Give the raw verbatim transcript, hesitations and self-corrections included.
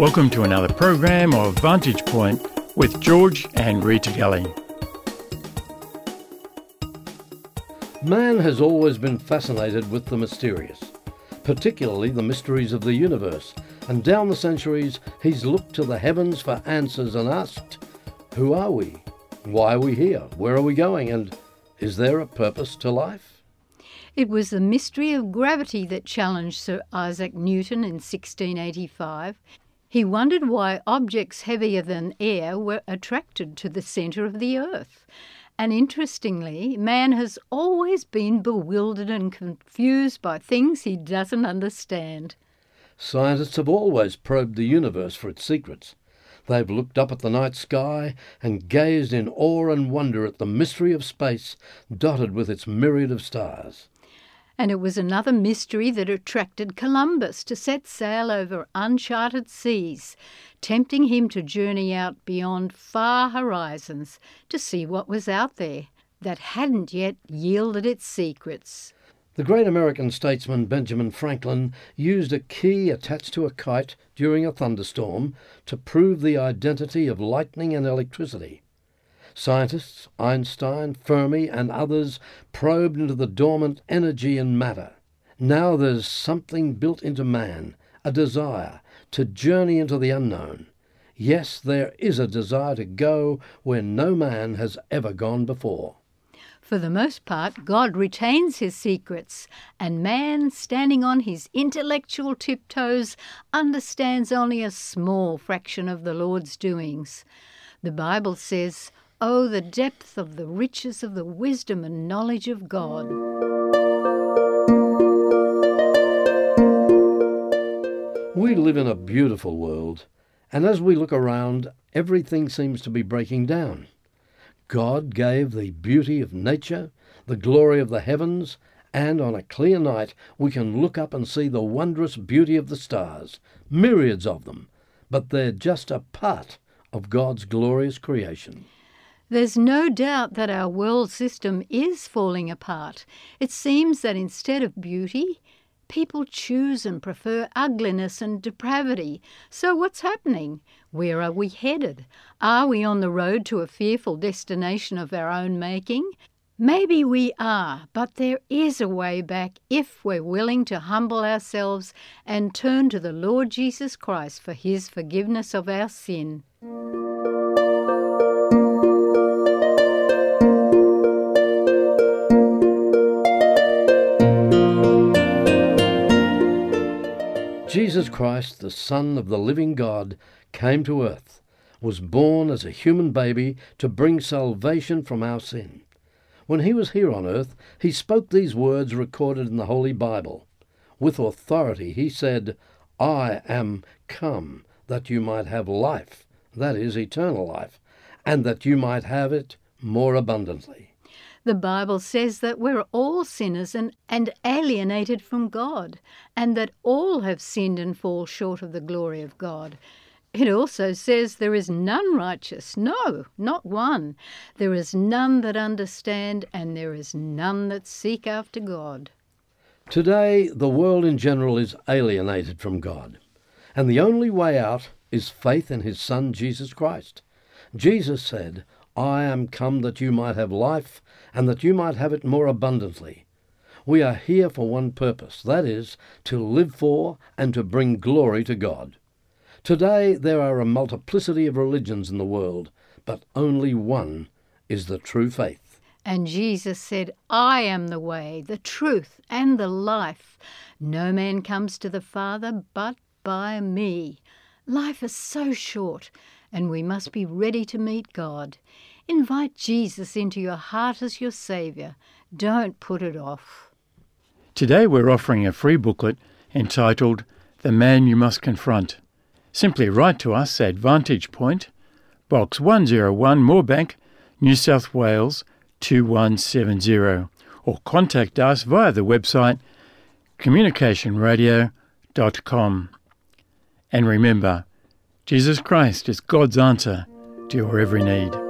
Welcome to another program of Vantage Point with George and Rita Kelly. Man has always been fascinated with the mysterious, particularly the mysteries of the universe, and down the centuries he's looked to the heavens for answers and asked, who are we? Why are we here? Where are we going? And is there a purpose to life? It was the mystery of gravity that challenged Sir Isaac Newton in sixteen eighty-five. He wondered why objects heavier than air were attracted to the centre of the earth. And interestingly, man has always been bewildered and confused by things he doesn't understand. Scientists have always probed the universe for its secrets. They've looked up at the night sky and gazed in awe and wonder at the mystery of space dotted with its myriad of stars. And it was another mystery that attracted Columbus to set sail over uncharted seas, tempting him to journey out beyond far horizons to see what was out there that hadn't yet yielded its secrets. The great American statesman Benjamin Franklin used a key attached to a kite during a thunderstorm to prove the identity of lightning and electricity. Scientists, Einstein, Fermi and others probed into the dormant energy in matter. Now there's something built into man, a desire to journey into the unknown. Yes, there is a desire to go where no man has ever gone before. For the most part, God retains his secrets, and man, standing on his intellectual tiptoes, understands only a small fraction of the Lord's doings. The Bible says, "Oh, the depth of the riches of the wisdom and knowledge of God." We live in a beautiful world, and as we look around, everything seems to be breaking down. God gave the beauty of nature, the glory of the heavens, and on a clear night we can look up and see the wondrous beauty of the stars, myriads of them, but they're just a part of God's glorious creation. There's no doubt that our world system is falling apart. It seems that instead of beauty, people choose and prefer ugliness and depravity. So what's happening? Where are we headed? Are we on the road to a fearful destination of our own making? Maybe we are, but there is a way back if we're willing to humble ourselves and turn to the Lord Jesus Christ for his forgiveness of our sin. Jesus Christ, the Son of the living God, came to earth, was born as a human baby to bring salvation from our sin. When he was here on earth, he spoke these words recorded in the Holy Bible. With authority he said, "I am come that you might have life," that is, eternal life, "and that you might have it more abundantly." The Bible says that we're all sinners and, and alienated from God, and that all have sinned and fall short of the glory of God. It also says there is none righteous, no, not one. There is none that understand, and there is none that seek after God. Today, the world in general is alienated from God, and the only way out is faith in his Son, Jesus Christ. Jesus said, "I am come that you might have life, and that you might have it more abundantly." We are here for one purpose, that is, to live for and to bring glory to God. Today there are a multiplicity of religions in the world, but only one is the true faith. And Jesus said, "I am the way, the truth, and the life. No man comes to the Father but by me." Life is so short, and we must be ready to meet God. Invite Jesus into your heart as your Saviour. Don't put it off. Today we're offering a free booklet entitled The Man You Must Confront. Simply write to us at Vantage Point, Box one oh one, Moorebank, New South Wales two one seven zero, or contact us via the website communication radio dot com. And remember, Jesus Christ is God's answer to your every need.